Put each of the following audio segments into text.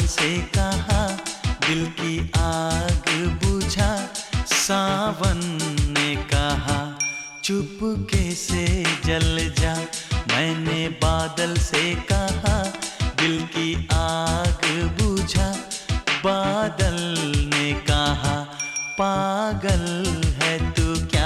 से कहा दिल की आग बुझा, सावन ने कहा चुपके से जल जा। मैंने बादल से कहा दिल की आग बुझा, बादल ने कहा पागल है तू क्या।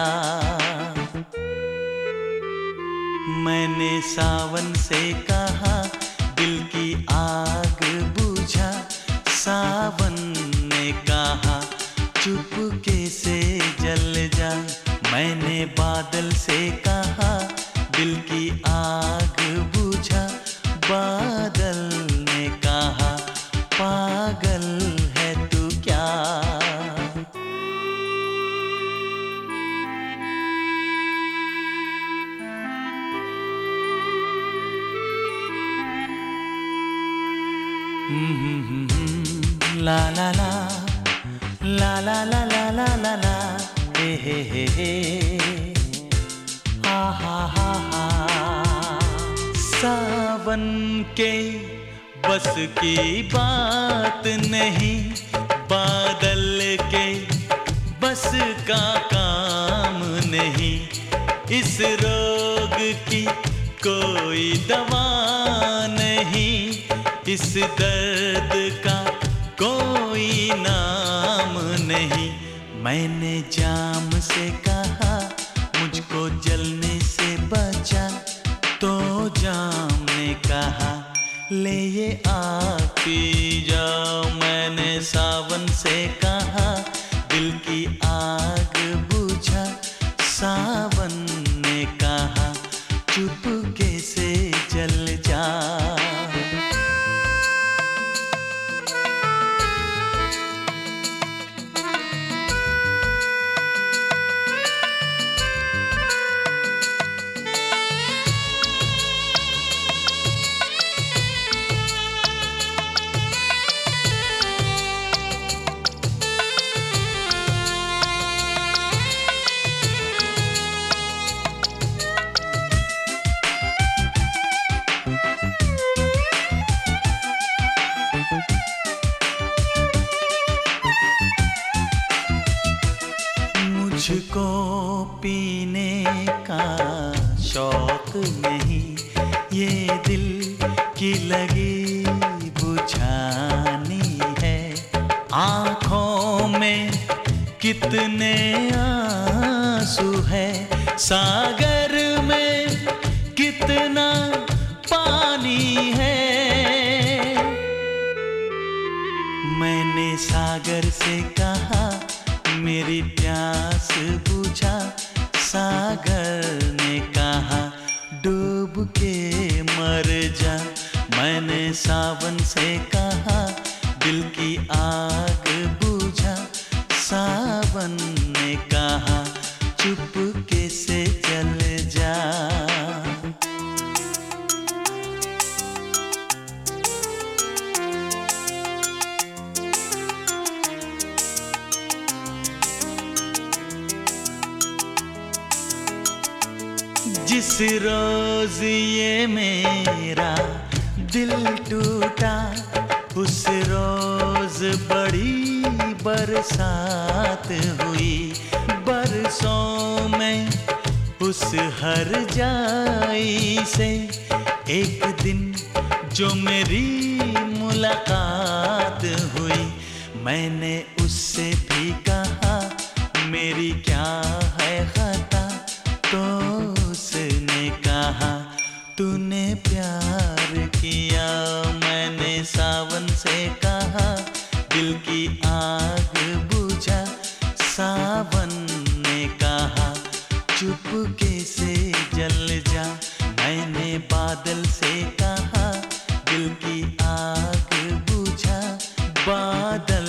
मैंने सावन से कहा दिल की आग बुझा, सावन ने कहा चुपके से जल जा। मैंने बादल से कहा दिल की आग बुझा, बादल ने कहा पागल है तू क्या। ला ला ला ला ला ला ला ला ला ला हे हा हा हा हा। सावन के बस की बात नहीं, बादल के बस का काम नहीं। इस रोग की कोई दवा नहीं, इस दर्द का कोई नाम नहीं। मैंने जाम से कहा मुझको जलने से बचा, तो जाम ने कहा ले ये आग पी जाओ। मैंने सावन से कहा दिल की आग बुझा, सावन ने कहा चुपके से जल जा। मुझको पीने का शौक नहीं, ये दिल की लगी बुझानी है। आँखों में कितने आंसू है, सागर में कितना पानी है। मैंने सागर से कहा मेरी प्यास बुझा, सागर ने कहा डूब के मर जा। मैंने सावन से कहा दिल की आग बुझा, सावन ने कहा चुपके से जल जा। जिस रोज ये मेरा दिल टूटा, उस रोज बड़ी बरसात हुई। बरसों में उस हर जाई से एक दिन जो मेरी मुलाकात हुई। मैंने उससे भी कहा मेरी क्या है खता, तो उसने कहा तूने प्यार किया। मैंने सावन से कहा दिल की आग बुझा, सावन ने कहा चुपके से जल जा। मैंने बादल से कहा दिल की आग बुझा, बादल